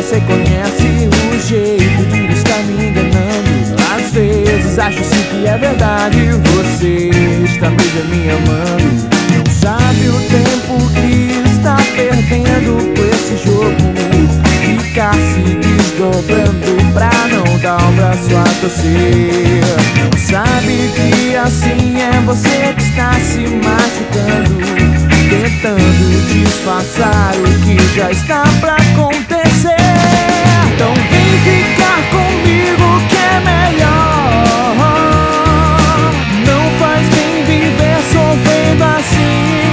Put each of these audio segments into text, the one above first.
você conhece o jeito de estar me enganando. Às vezes acho sim que é verdade, você está mesmo me amando. Não sabe o tempo que está perdendo com esse jogo, ficar se desdobrando pra não dar o braço a torcer. Não sabe que assim é você que está se machucando, tentando disfarçar o que já está pra acontecer. Então vem ficar comigo que é melhor. Não faz bem viver sofrendo assim.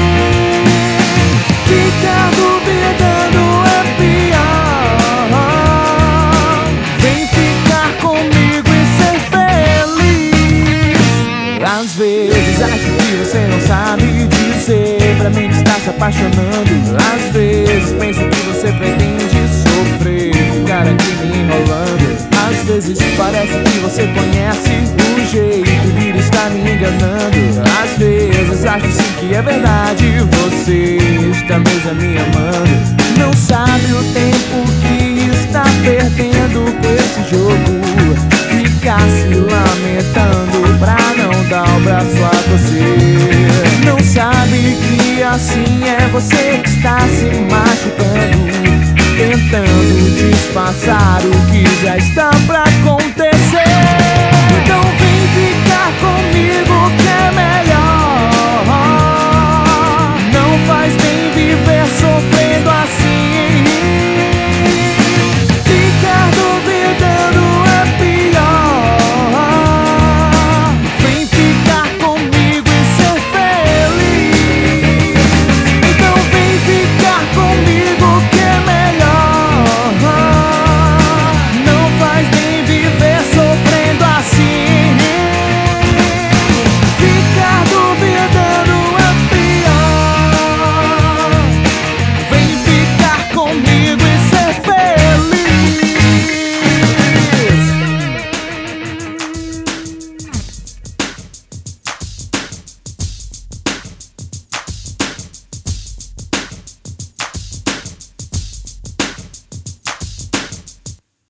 Ficar duvidando é pior. Vem ficar comigo e ser feliz. Às vezes acho que você não sabe dizer pra mim que está se apaixonando. Às vezes penso que você pretende sofrer, ficar aqui me enrolando. Às vezes parece que você conhece o jeito de estar me enganando. Às vezes acho sim que é verdade, você está mesmo me amando. Não sabe o tempo que está perdendo com esse jogo, ficar se lamentando pra não dar o braço a torcer. Não sabe que assim é você que está se machucando, tentando disfarçar o que já está pra